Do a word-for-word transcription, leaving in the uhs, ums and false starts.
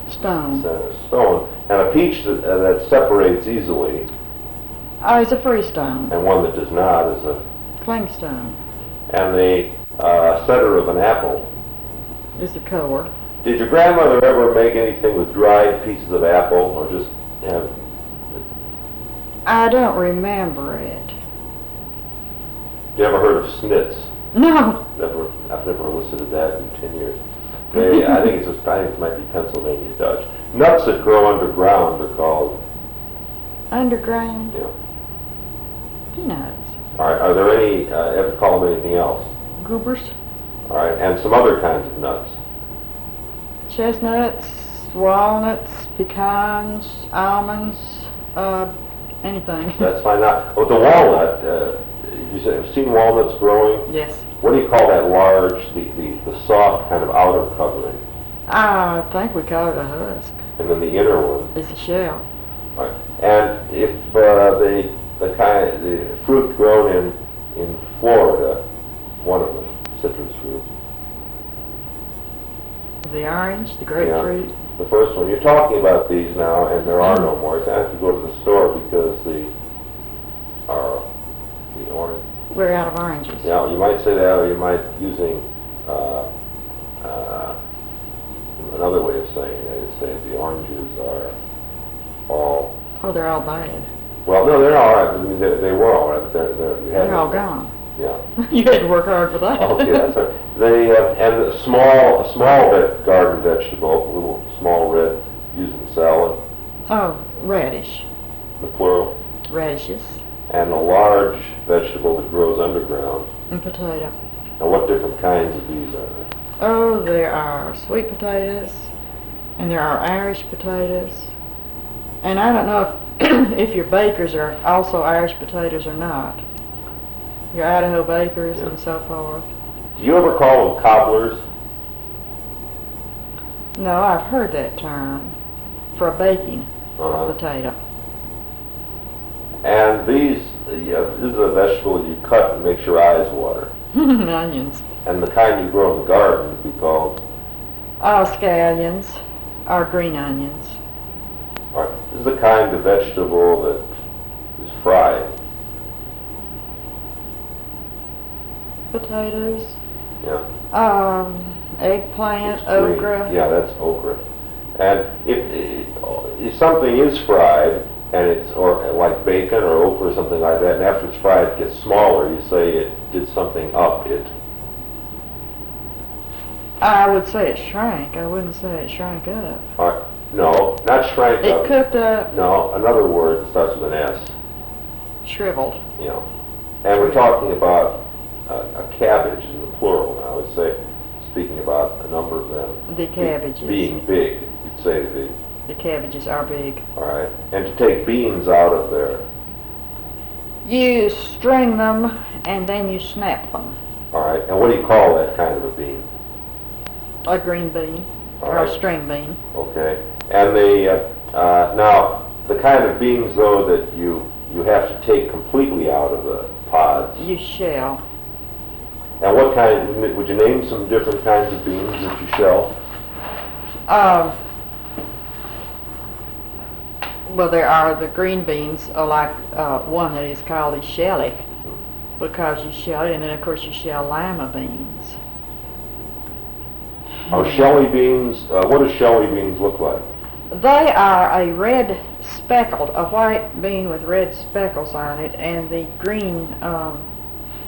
Stone. Stone. And a peach that, uh, that separates easily, Oh, it's a freestone. and one that does not is a... Clingstone And the uh, center of an apple. is the core. Did your grandmother ever make anything with dried pieces of apple, or just have... I don't remember it. You ever heard of snits? No. Never, I've never elicited that in ten years. They, I think it's just, I think it might be Pennsylvania Dutch. Nuts that grow underground are called, Underground you know. peanuts. All right, are there any, uh, ever call them anything else? Goobers. All right, and some other kinds of nuts. Chestnuts, walnuts, pecans, almonds, uh, anything. That's fine. Now, with the walnut, uh, you said, have seen walnuts growing? Yes. What do you call that large, the, the, the soft kind of outer covering? I think we call it a husk. And then the inner one. It's a shell. All right. And if uh, the the kind the fruit grown in in Florida, one of them, citrus fruit. The orange, the grapefruit. Yeah. The first one. You're talking about these now, and there are no more. So I have to go to the store because the are the orange. We're out of oranges. Yeah, you might say that, or you might using uh, uh, another way of saying it is say the oranges are all. Oh, they're all bad. Well, no, they're all right. I mean, they, they were all right, but they're they're, you They're all gone. Yeah. You had to work hard for that. Okay, that's right. They uh, and a small a small ve- garden vegetable, a little small red, used in salad. Oh, radish. The plural. Radishes. And a large vegetable that grows underground. And potato. Now, what different kinds of these are there? Oh, there are sweet potatoes, and there are Irish potatoes. And I don't know if, if your bakers are also Irish potatoes or not. Your Idaho bakers Yeah. and so forth. Do you ever call them cobblers? No, I've heard that term for a baking Uh-huh. potato. And these, yeah, this is a vegetable that you cut and makes your eyes water. Onions. And the kind you grow in the garden would be called? Oh, scallions or green onions. All right. This is the kind of vegetable that is fried. Potatoes. Yeah. Um, eggplant, It's green. okra. Yeah, that's okra. And if, if something is fried, and it's, or like bacon or okra or something like that, and after it's fried it gets smaller, you say it did something up it. I would say it shrank. I wouldn't say it shrank up. All right. No, not shrank It up. cooked up, No, another word starts with an S, shriveled. you know. And we're talking about a, a cabbage in the plural now. I would say, speaking about a number of them. The cabbages. Being big, you'd say the, The cabbages are big. all right. And to take beans out of there, You string them and then you snap them. all right. And what do you call that kind of a bean? A green bean All or a right. string bean. Okay. And the, uh, uh, now, the kind of beans, though, that you, you have to take completely out of the pods. You shell. And what kind, would you name some different kinds of beans that you shell? Um, well, there are the green beans, uh, like uh, one that is called a shelly, because you shell it, and then of course you shell lima beans. Oh, shelly beans, uh, what do shelly beans look like? They are a red speckled, a white bean with red speckles on it, and the green um,